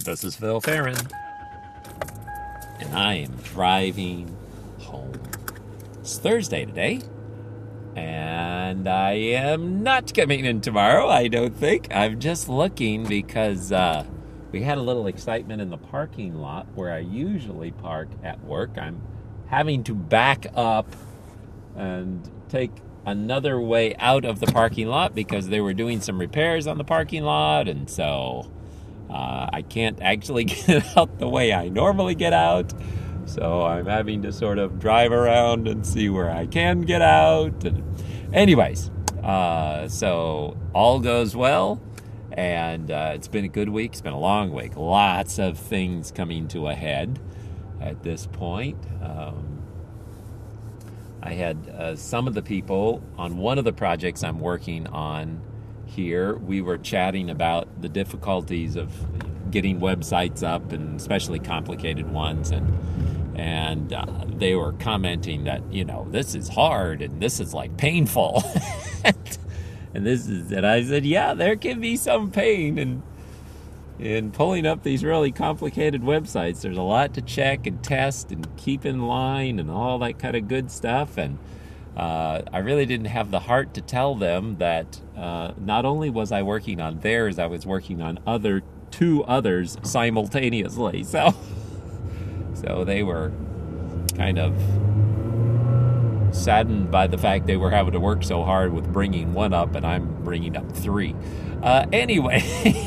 This is Phil Farron, and I am driving home. It's Thursday today, and I am not coming in tomorrow, I don't think. I'm just looking because we had a little excitement in the parking lot where I usually park at work. I'm having to back up and take another way out of the parking lot because they were doing some repairs on the parking lot, and so I can't actually get out the way I normally get out. So I'm having to sort of drive around and see where I can get out. And anyways, so all goes well. And it's been a good week. It's been a long week. Lots of things coming to a head at this point. I had some of the people on one of the projects I'm working on here. We were chatting about the difficulties of getting websites up, and especially complicated ones. And they were commenting that, this is hard and this is like painful. And I said, yeah, there can be some pain in pulling up these really complicated websites. There's a lot to check and test and keep in line and all that kind of good stuff. And I really didn't have the heart to tell them that not only was I working on theirs, I was working on two others simultaneously. So they were kind of saddened by the fact they were having to work so hard with bringing one up, and I'm bringing up three. Anyway,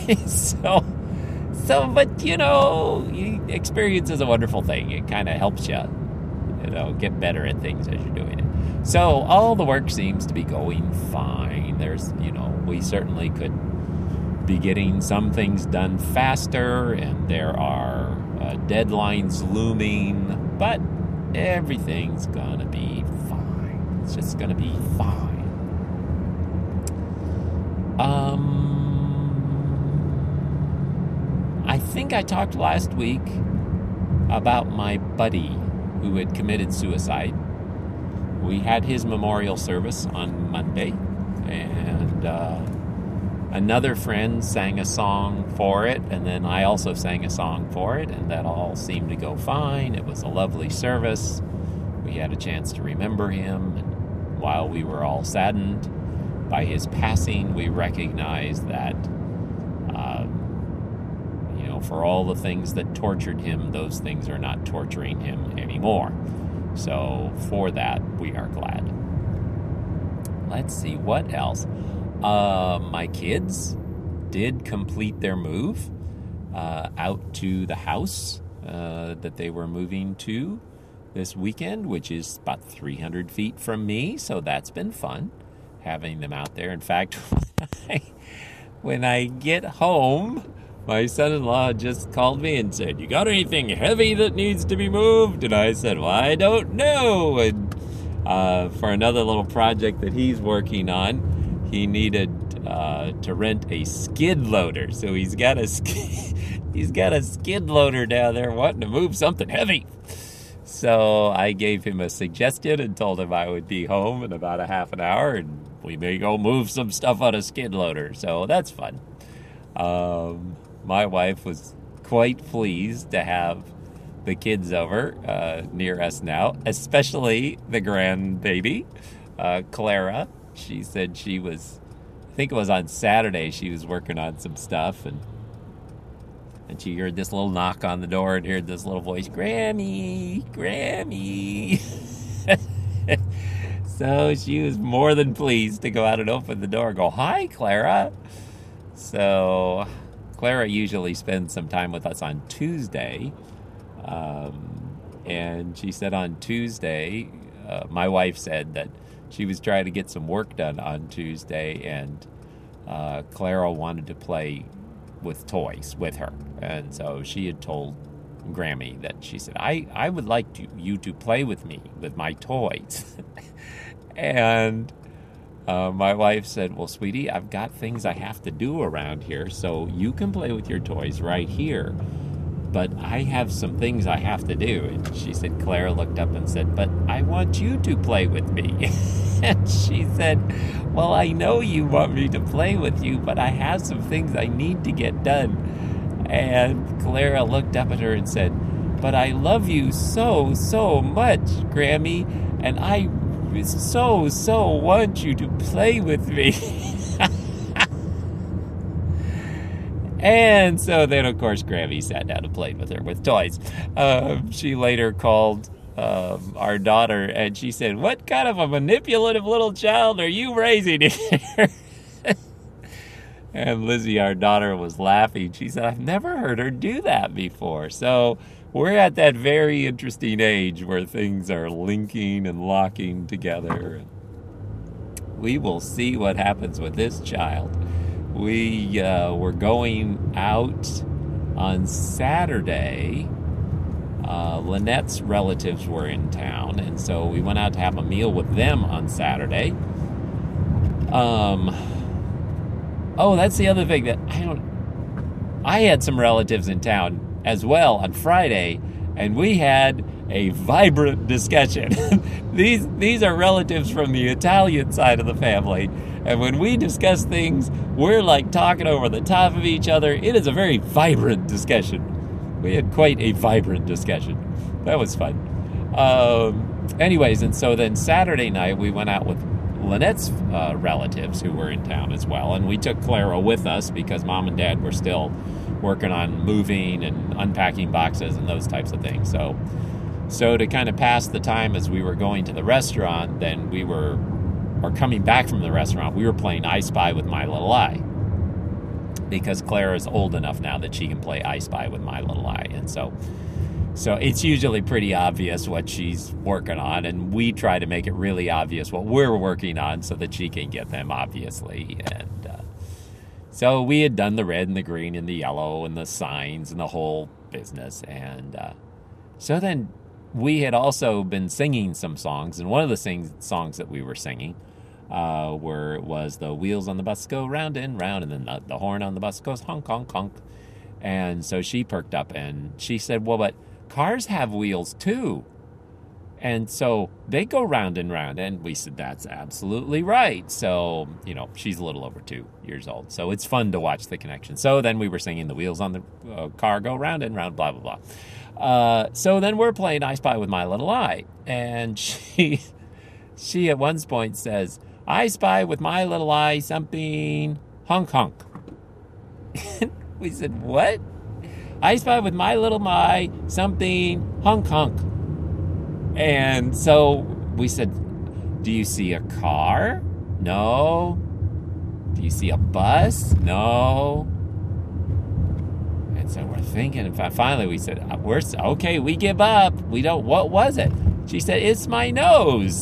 but experience is a wonderful thing. It kind of helps you, get better at things as you're doing it. So all the work seems to be going fine. There's, we certainly could be getting some things done faster, and there are deadlines looming, but everything's gonna be fine. It's just gonna be fine. I think I talked last week about my buddy who had committed suicide. We had his memorial service on Monday, and another friend sang a song for it, and then I also sang a song for it, and that all seemed to go fine. It was a lovely service. We had a chance to remember him, and while we were all saddened by his passing, we recognized that, for all the things that tortured him, those things are not torturing him anymore. So for that, we are glad. Let's see, what else? My kids did complete their move out to the house that they were moving to this weekend, which is about 300 feet from me, so that's been fun, having them out there. In fact, when I get home, my son-in-law just called me and said, "You got anything heavy that needs to be moved?" And I said, "Well, I don't know." And for another little project that he's working on, he needed to rent a skid loader. So he's got a skid loader down there wanting to move something heavy. So I gave him a suggestion and told him I would be home in about a half an hour, and we may go move some stuff on a skid loader. So that's fun. My wife was quite pleased to have the kids over near us now, especially the grandbaby, Clara. She said I think it was on Saturday, she was working on some stuff, and she heard this little knock on the door and heard this little voice, "Grammy, Grammy." So she was more than pleased to go out and open the door and go, "Hi, Clara." So Clara usually spends some time with us on Tuesday, and she said on Tuesday, my wife said that she was trying to get some work done on Tuesday, and Clara wanted to play with toys with her. And so she had told Grammy that she said, I would like you to play with me, with my toys. And my wife said, "Well, sweetie, I've got things I have to do around here, so you can play with your toys right here, but I have some things I have to do." And she said, Clara looked up and said, "But I want you to play with me." And she said, "Well, I know you want me to play with you, but I have some things I need to get done." And Clara looked up at her and said, "But I love you so, so much, Grammy, and I so, so want you to play with me." And so then, of course, Grammy sat down and played with her with toys. She later called our daughter, and she said, "What kind of a manipulative little child are you raising here?" And Lizzie, our daughter, was laughing. She said, "I've never heard her do that before." So we're at that very interesting age where things are linking and locking together. We will see what happens with this child. We were going out on Saturday. Lynette's relatives were in town, and so we went out to have a meal with them on Saturday. Oh, that's the other thing that I had some relatives in town as well on Friday, and we had a vibrant discussion. These are relatives from the Italian side of the family, and when we discuss things, we're like talking over the top of each other. It is a very vibrant discussion. We had quite a vibrant discussion. That was fun. Anyways, and so then Saturday night we went out with Lynette's relatives who were in town as well, and we took Clara with us because Mom and Dad were still working on moving and unpacking boxes and those types of things. So to kind of pass the time as we were going to the restaurant, then or coming back from the restaurant, we were playing I Spy with My Little Eye, because Clara's old enough now that she can play I Spy with My Little Eye, and so it's usually pretty obvious what she's working on, and we try to make it really obvious what we're working on so that she can get them, obviously. And so we had done the red and the green and the yellow and the signs and the whole business. And so then we had also been singing some songs, and one of the songs that we were singing was the wheels on the bus go round and round, and then the horn on the bus goes honk, honk, honk. And so she perked up and she said, "Well, but cars have wheels too, and so they go round and round." And we said, "That's absolutely right." So, she's a little over 2 years old, so it's fun to watch the connection. So then we were singing the wheels on the car go round and round, blah, blah, blah. So then we're playing I Spy with My Little Eye, and she at one point says, "I spy with my little eye something honk, honk." We said, "What?" "I spy with my little eye something honk, honk." And so we said, "Do you see a car?" "No." "Do you see a bus?" "No." And so we're thinking, and finally we said, "Okay, we give up. We don't, what was it?" She said, "It's my nose."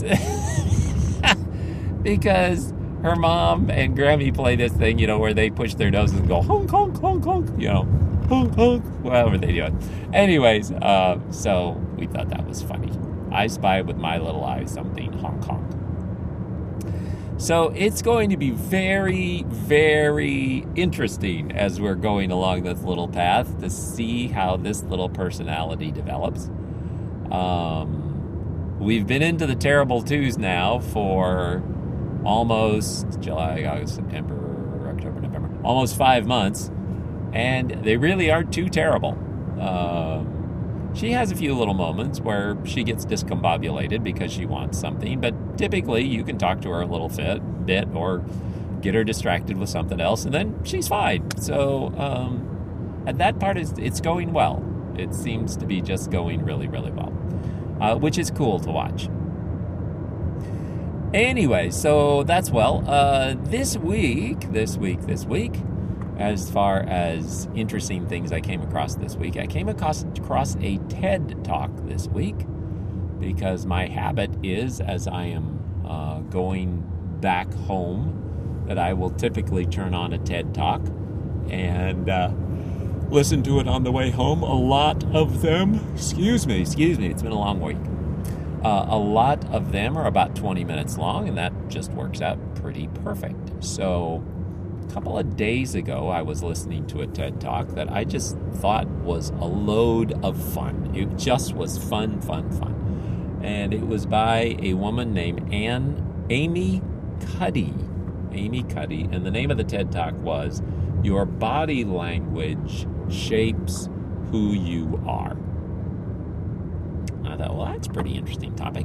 Because her mom and Grammy play this thing, where they push their noses and go honk, honk, honk, honk, honk, honk, whatever they do it. Anyways, so we thought that was funny. I spy with my little eye something honk, honk. So it's going to be very, very interesting as we're going along this little path to see how this little personality develops. We've been into the terrible twos now for almost July, August, September, October, November, almost 5 months, and they really aren't too terrible. She has a few little moments where she gets discombobulated because she wants something, but typically you can talk to her a little bit or get her distracted with something else, and then she's fine. So at that part, it's going well. It seems to be just going really, really well, which is cool to watch. Anyway, so that's this week, as far as interesting things I came across this week, I came across a TED Talk this week, because my habit is, as I am going back home, that I will typically turn on a TED Talk and listen to it on the way home. A lot of them, excuse me, it's been a long week. A lot of them are about 20 minutes long, and that just works out pretty perfect. So a couple of days ago, I was listening to a TED Talk that I just thought was a load of fun. It just was fun. And it was by a woman named Amy Cuddy. And the name of the TED Talk was "Your Body Language shapes who you are. I thought, well, that's a pretty interesting topic.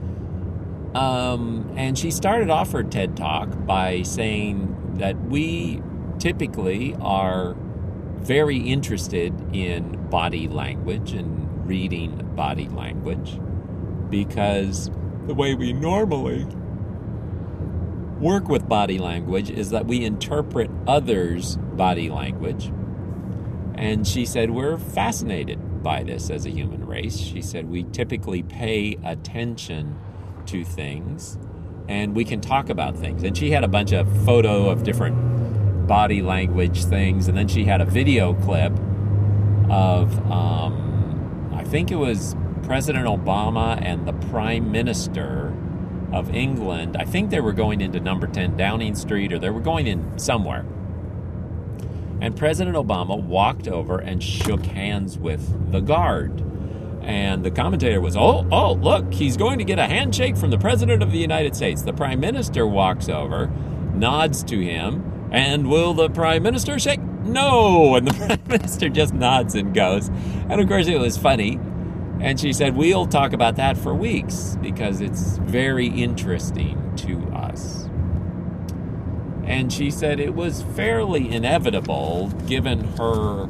And she started off her TED Talk by saying that we typically are very interested in body language and reading body language because the way we normally work with body language is that we interpret others' body language. And she said we're fascinated by this as a human race. She said we typically pay attention to things and we can talk about things. And she had a bunch of photo of different body language things, and then she had a video clip of I think it was President Obama and the Prime Minister of England. I think they were going into number 10 Downing Street, or they were going in somewhere. And President Obama walked over and shook hands with the guard. And the commentator was, oh, look, he's going to get a handshake from the President of the United States. The Prime Minister walks over, nods to him, and will the Prime Minister shake? No! And the Prime Minister just nods and goes. And of course it was funny. And she said, we'll talk about that for weeks because it's very interesting to us. And she said it was fairly inevitable given her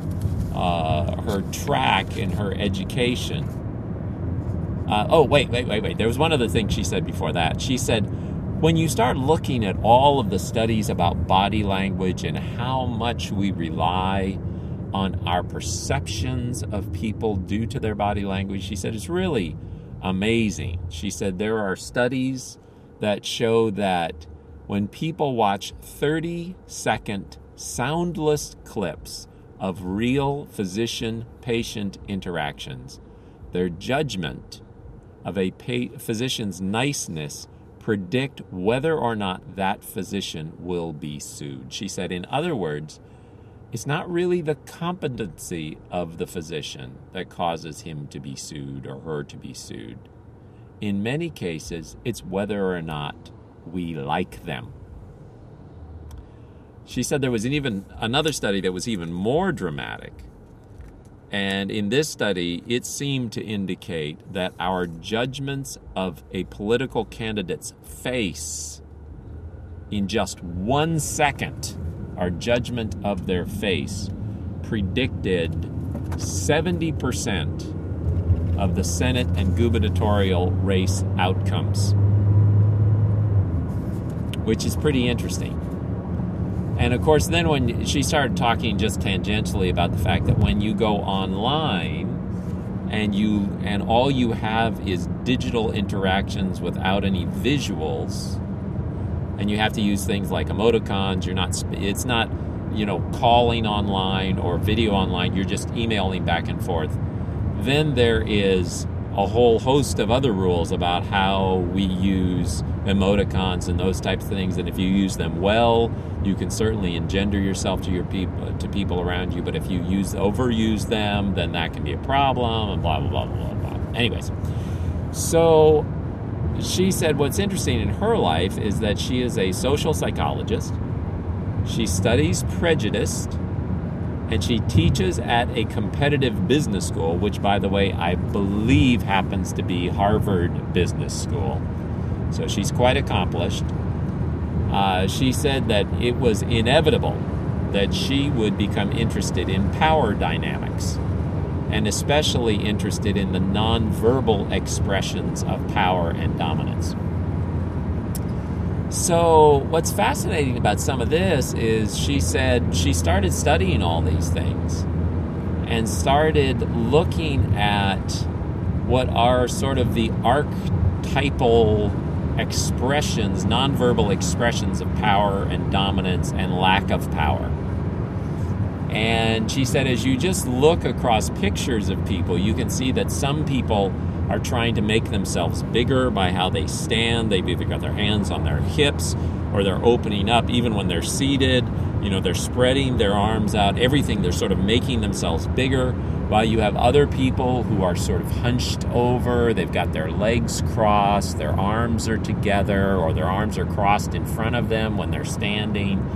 track in her education. Wait. There was one other thing she said before that. She said, when you start looking at all of the studies about body language and how much we rely on our perceptions of people due to their body language, she said it's really amazing. She said there are studies that show that when people watch 30-second soundless clips of real physician-patient interactions, their judgment of a physician's niceness predict whether or not that physician will be sued. She said, in other words, it's not really the competency of the physician that causes him to be sued or her to be sued. In many cases, it's whether or not we like them. She said there was even another study that was even more dramatic. And in this study, it seemed to indicate that our judgments of a political candidate's face in just 1 second, our judgment of their face predicted 70% of the Senate and gubernatorial race outcomes, which is pretty interesting. And of course, then when she started talking just tangentially about the fact that when you go online and all you have is digital interactions without any visuals, and you have to use things like emoticons, it's not, calling online or video online, you're just emailing back and forth. Then there is a whole host of other rules about how we use emoticons and those types of things, and if you use them well, you can certainly engender yourself to people around you, but if you overuse them, then that can be a problem, and blah, blah, blah, blah, blah. Anyways, so she said what's interesting in her life is that she is a social psychologist, she studies prejudice, and she teaches at a competitive business school, which, by the way, I believe happens to be Harvard Business School. So she's quite accomplished. She said that it was inevitable that she would become interested in power dynamics, and especially interested in the nonverbal expressions of power and dominance. So what's fascinating about some of this is she said she started studying all these things and started looking at what are sort of the archetypal expressions, nonverbal expressions of power and dominance and lack of power. And she said as you just look across pictures of people, you can see that some people are trying to make themselves bigger by how they stand. They've either got their hands on their hips or they're opening up even when they're seated. They're spreading their arms out, everything. They're sort of making themselves bigger, while you have other people who are sort of hunched over. They've got their legs crossed, their arms are together, or their arms are crossed in front of them when they're standing.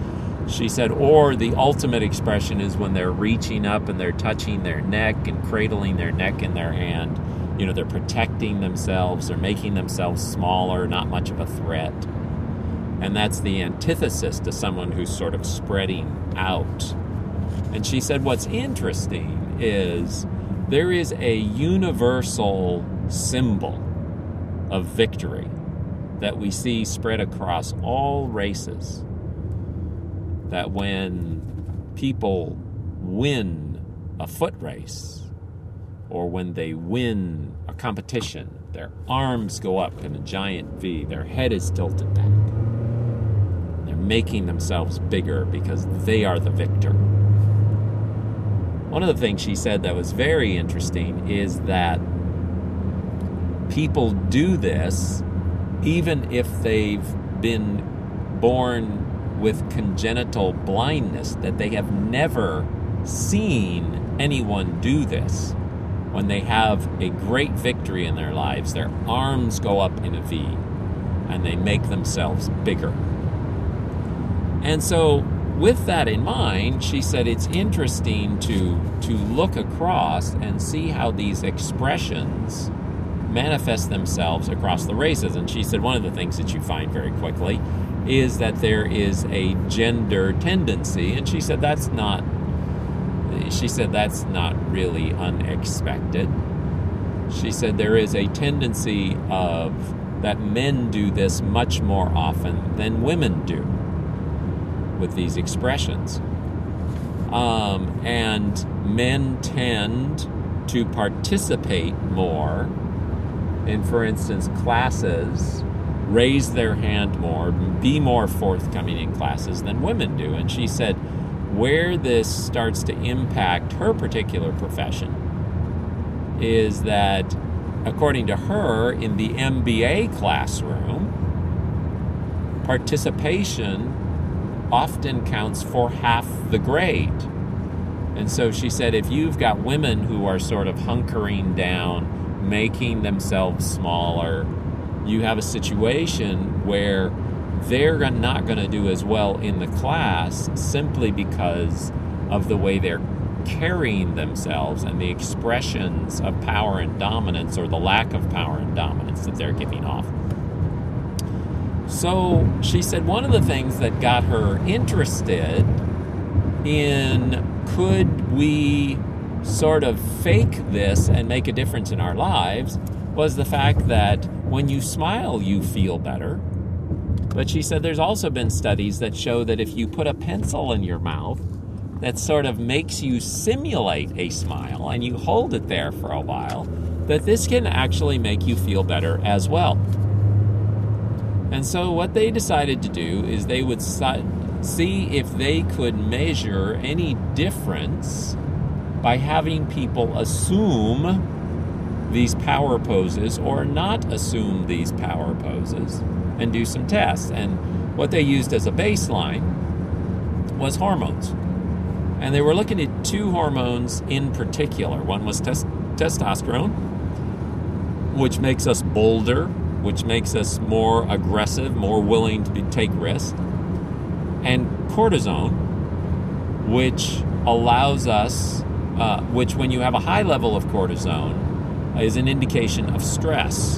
She said, or the ultimate expression is when they're reaching up and they're touching their neck and cradling their neck in their hand. You know, they're protecting themselves, they're making themselves smaller, not much of a threat. And that's the antithesis to someone who's sort of spreading out. And she said what's interesting is there is a universal symbol of victory that we see spread across all races. That when people win a foot race, or when they win a competition, their arms go up in a giant V, their head is tilted back. They're making themselves bigger because they are the victor. One of the things she said that was very interesting is that people do this even if they've been born with congenital blindness, that they have never seen anyone do this. When they have a great victory in their lives, their arms go up in a V and they make themselves bigger. And so with that in mind, she said it's interesting to look across and see how these expressions manifest themselves across the races. And she said one of the things that you find very quickly is that there is a gender tendency, and she said that's not really unexpected. She said there is a tendency of that men do this much more often than women do with these expressions. And men tend to participate more in, for instance, classes, raise their hand more, be more forthcoming in classes than women do. And she said where this starts to impact her particular profession is that, according to her, in the MBA classroom, participation often counts for half the grade. And so she said if you've got women who are sort of hunkering down, making themselves smaller, you have a situation where they're not going to do as well in the class simply because of the way they're carrying themselves and the expressions of power and dominance, or the lack of power and dominance that they're giving off. So she said one of the things that got her interested in, could we sort of fake this and make a difference in our lives, was the fact that when you smile, you feel better. But she said there's also been studies that show that if you put a pencil in your mouth that sort of makes you simulate a smile and you hold it there for a while, that this can actually make you feel better as well. And so what they decided to do is they would see if they could measure any difference by having people assume these power poses or not assume these power poses, and do some tests. And what they used as a baseline was hormones. And they were looking at two hormones in particular. One was testosterone, which makes us bolder, which makes us more aggressive, more willing to take risks. And cortisone, which allows us, which when you have a high level of cortisone, is an indication of stress.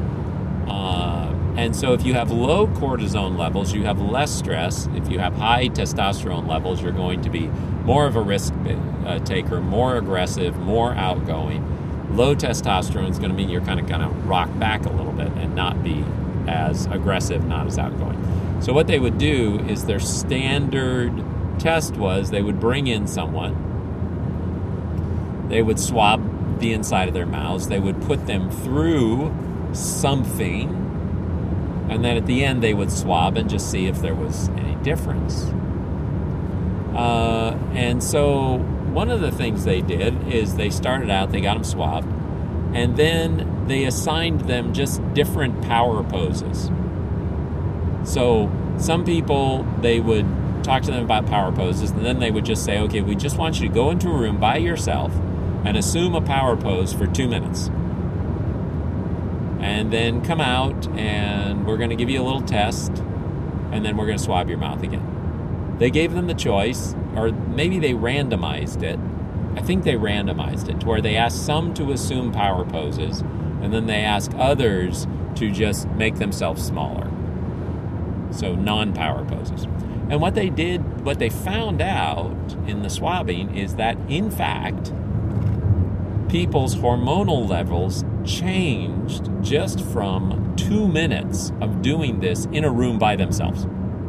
And so if you have low cortisone levels, you have less stress. If you have high testosterone levels, you're going to be more of a risk taker, more aggressive, more outgoing. Low testosterone is going to mean you're kind of going to rock back a little bit and not be as aggressive, not as outgoing. So what they would do is their standard test was they would bring in someone, they would swab the inside of their mouths, they would put them through something, and then at the end they would swab and just see if there was any difference. And so one of the things they did is they started out, they got them swabbed, and then they assigned them just different power poses. So some people, they would talk to them about power poses, and then they would just say, okay, we just want you to go into a room by yourself and assume a power pose for 2 minutes. And then come out, and we're going to give you a little test, and then we're going to swab your mouth again. they gave them the choice, or maybe they randomized it. I think they randomized it to where they asked some to assume power poses, and then they asked others to just make themselves smaller. So non-power poses. And what they found out in the swabbing is that, in fact, people's hormonal levels changed just from 2 minutes of doing this in a room by themselves.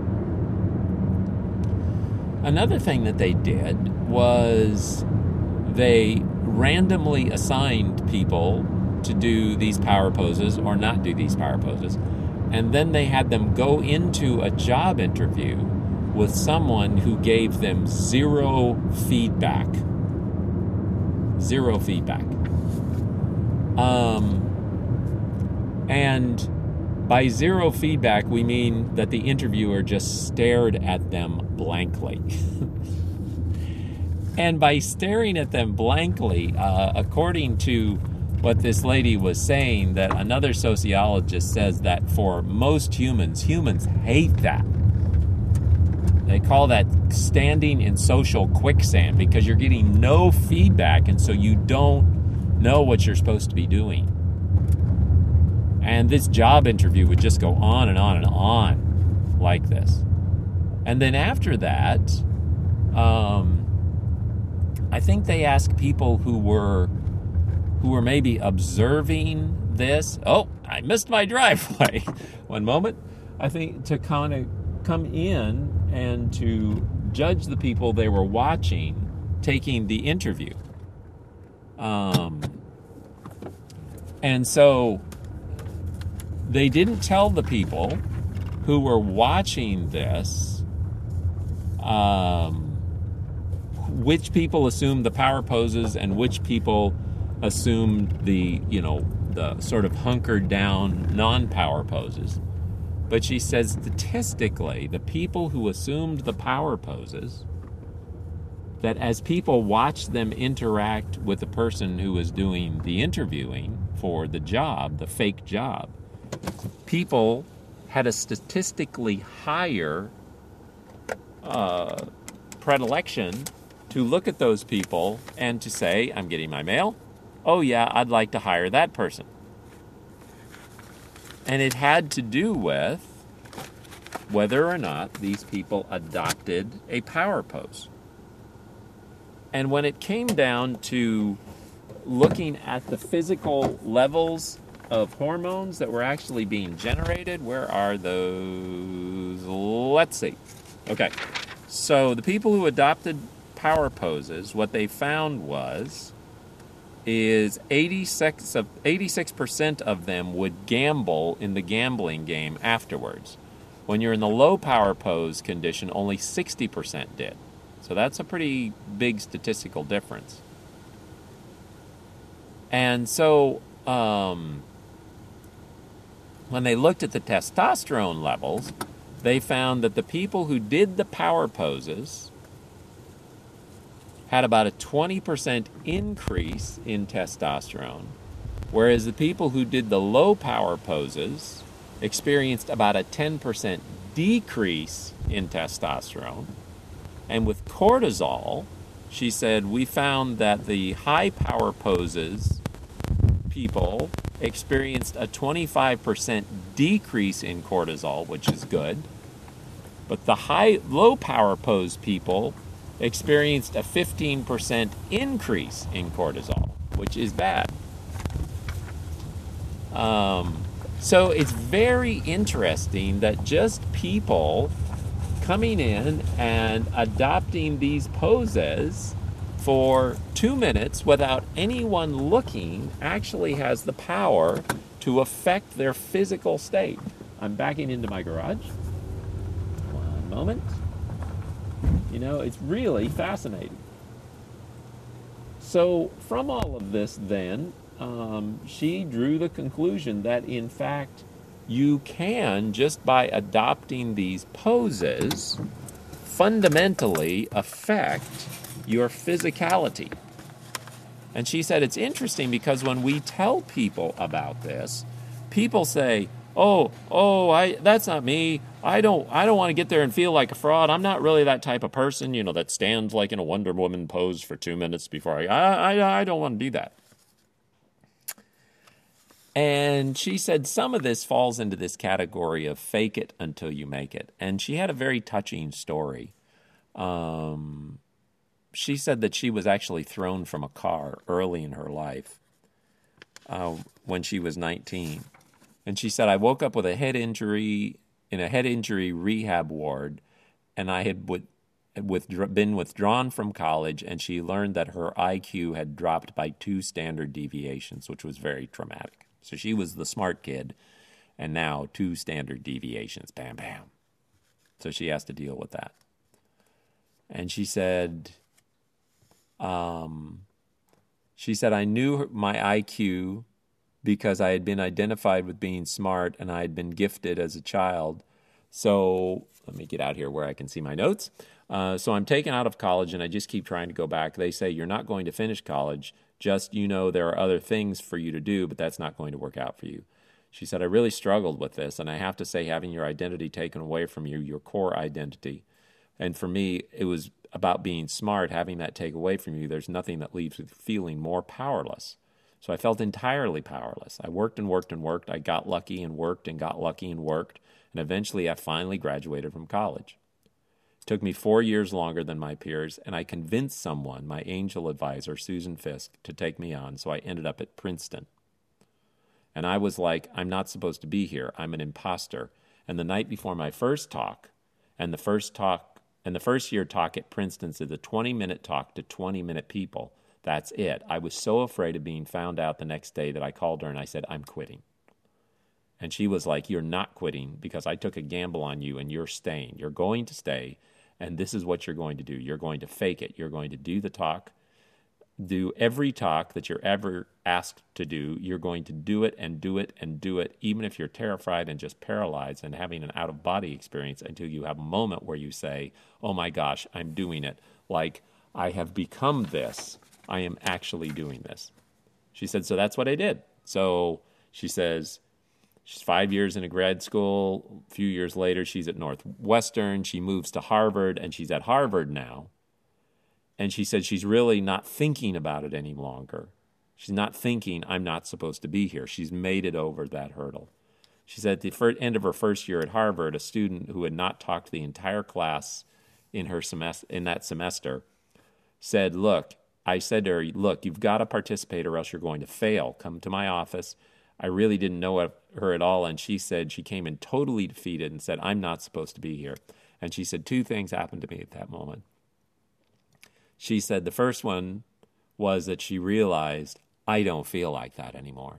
Another thing that they did was they randomly assigned people to do these power poses or not do these power poses. And then they had them go into a job interview with someone who gave them zero feedback. Zero feedback. And by zero feedback, we mean that the interviewer just stared at them blankly. And by staring at them blankly, according to what this lady was saying, that another sociologist says that for most humans hate that. They call that standing in social quicksand, because you're getting no feedback, and so you don't know what you're supposed to be doing. And this job interview would just go on and on and on like this. And then after that, I think they asked people who were maybe observing this. Oh, I missed my driveway. One moment. I think to kind of come in and to judge the people they were watching taking the interview. And so they didn't tell the people who were watching this which people assumed the power poses and which people assumed the sort of hunkered down non-power poses. But she says statistically, the people who assumed the power poses, that as people watched them interact with the person who was doing the interviewing for the job, the fake job, people had a statistically higher predilection to look at those people and to say, I'm getting my mail. Oh yeah, I'd like to hire that person. And it had to do with whether or not these people adopted a power pose. And when it came down to looking at the physical levels of hormones that were actually being generated, where are those? Let's see. Okay, so the people who adopted power poses, what they found is 86% of them would gamble in the gambling game afterwards. When you're in the low power pose condition, only 60% did. So that's a pretty big statistical difference. And so when they looked at the testosterone levels, they found that the people who did the power poses had about a 20% increase in testosterone, whereas the people who did the low power poses experienced about a 10% decrease in testosterone. And with cortisol, she said, we found that the high power poses people experienced a 25% decrease in cortisol, which is good. But the low power pose people experienced a 15% increase in cortisol, which is bad. So it's very interesting that just people coming in and adopting these poses for 2 minutes without anyone looking actually has the power to affect their physical state. I'm backing into my garage. One moment. You know, it's really fascinating. So from all of this then, she drew the conclusion that in fact you can, just by adopting these poses, fundamentally affect your physicality. And she said it's interesting because when we tell people about this, people say, That's not me. I don't want to get there and feel like a fraud. I'm not really that type of person, that stands like in a Wonder Woman pose for 2 minutes before I don't want to do that. And she said some of this falls into this category of fake it until you make it. And she had a very touching story. She said that she was actually thrown from a car early in her life when she was 19. And she said, I woke up with a head injury in a head injury rehab ward, and I had been withdrawn from college, and she learned that her IQ had dropped by 2 standard deviations, which was very traumatic. So she was the smart kid, and now 2 standard deviations. Bam, bam. So she has to deal with that. And she said, I knew my IQ because I had been identified with being smart and I had been gifted as a child. So let me get out here where I can see my notes. So I'm taken out of college and I just keep trying to go back. They say, you're not going to finish college. Just, there are other things for you to do, but that's not going to work out for you. She said, I really struggled with this. And I have to say, having your identity taken away from you, your core identity. And for me, it was about being smart, having that take away from you. There's nothing that leaves you feeling more powerless. So I felt entirely powerless. I worked and worked and worked. I got lucky and worked and got lucky and worked. And eventually I finally graduated from college. It took me 4 years longer than my peers, and I convinced someone, my angel advisor, Susan Fisk, to take me on, so I ended up at Princeton. And I was like, I'm not supposed to be here. I'm an imposter. And the night before my first talk, and the first year talk at Princeton is a 20-minute talk to 20-minute people. That's it. I was so afraid of being found out the next day that I called her and I said, I'm quitting. And she was like, you're not quitting because I took a gamble on you and you're staying. You're going to stay, and this is what you're going to do. You're going to fake it. You're going to do the talk. Do every talk that you're ever asked to do. You're going to do it and do it and do it, even if you're terrified and just paralyzed and having an out-of-body experience until you have a moment where you say, oh my gosh, I'm doing it. Like, I have become this. I am actually doing this. She said, so that's what I did. So she says, she's 5 years in a grad school. A few years later, she's at Northwestern. She moves to Harvard, and she's at Harvard now. And she said she's really not thinking about it any longer. She's not thinking, I'm not supposed to be here. She's made it over that hurdle. She said at the end of her first year at Harvard, a student who had not talked to the entire class in that semester said, I said to her, look, you've got to participate or else you're going to fail. Come to my office. I really didn't know her at all, and she said she came in totally defeated and said, I'm not supposed to be here. And she said 2 things happened to me at that moment. She said the first one was that she realized, I don't feel like that anymore.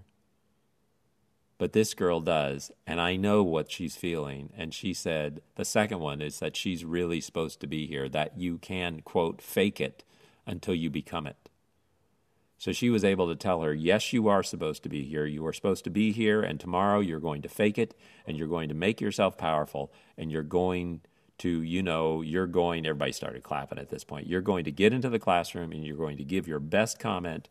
But this girl does, and I know what she's feeling. And she said the second one is that she's really supposed to be here, that you can, quote, fake it until you become it. So she was able to tell her, yes, you are supposed to be here. You are supposed to be here, and tomorrow you're going to fake it, and you're going to make yourself powerful, and you're going to, everybody started clapping at this point. You're going to get into the classroom, and you're going to give your best comment,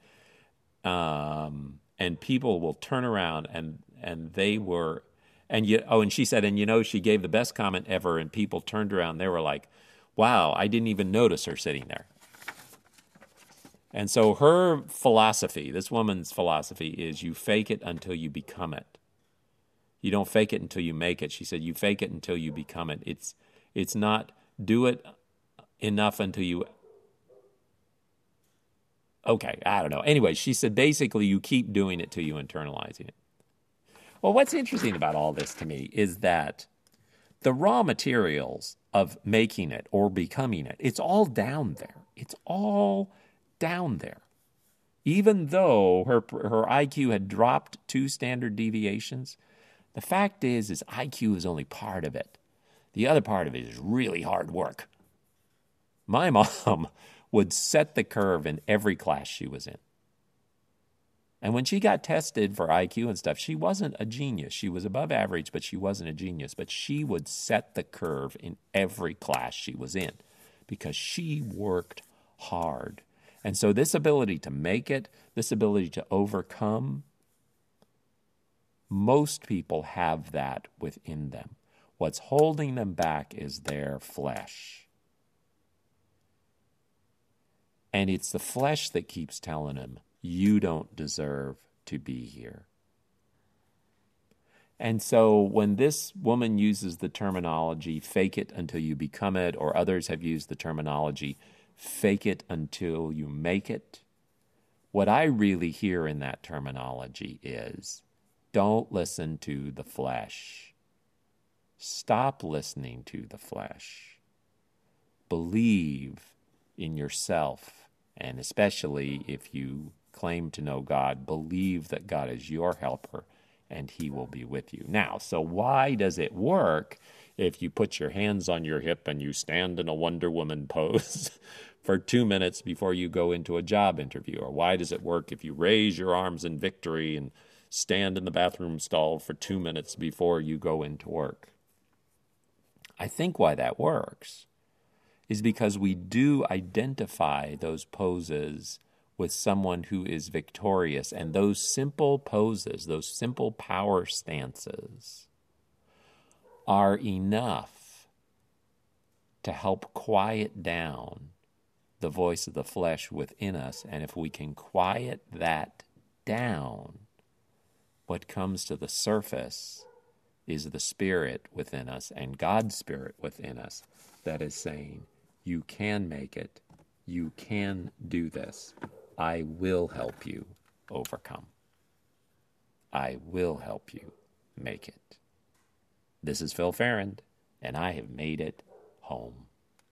and people will turn around, and they were, and she said, she gave the best comment ever, and people turned around. They were like, wow, I didn't even notice her sitting there. And so her philosophy, this woman's philosophy, is you fake it until you become it. You don't fake it until you make it. She said you fake it until you become it. It's not do it enough until you... Okay, I don't know. Anyway, she said basically you keep doing it till you internalizing it. Well, what's interesting about all this to me is that the raw materials of making it or becoming it, it's all down there. It's all down there. Even though her IQ had dropped 2 standard deviations, the fact is IQ is only part of it. The other part of it is really hard work. My mom would set the curve in every class she was in. And when she got tested for IQ and stuff, she wasn't a genius. She was above average, but she wasn't a genius. But she would set the curve in every class she was in because she worked hard. And so this ability to make it, this ability to overcome Most people have that within them. What's holding them back is their flesh. And it's the flesh that keeps telling them, you don't deserve to be here. And so when this woman uses the terminology, fake it until you become it, or others have used the terminology, fake it until you make it, what I really hear in that terminology is, don't listen to the flesh. Stop listening to the flesh. Believe in yourself, and especially if you claim to know God, believe that God is your helper and he will be with you. Now, so why does it work if you put your hands on your hip and you stand in a Wonder Woman pose for 2 minutes before you go into a job interview? Or why does it work if you raise your arms in victory and stand in the bathroom stall for 2 minutes before you go into work? I think why that works is because we do identify those poses with someone who is victorious. And those simple poses, those simple power stances are enough to help quiet down the voice of the flesh within us. And if we can quiet that down, what comes to the surface is the Spirit within us and God's Spirit within us that is saying, you can make it. You can do this. I will help you overcome. I will help you make it. This is Phil Farrand, and I have made it home.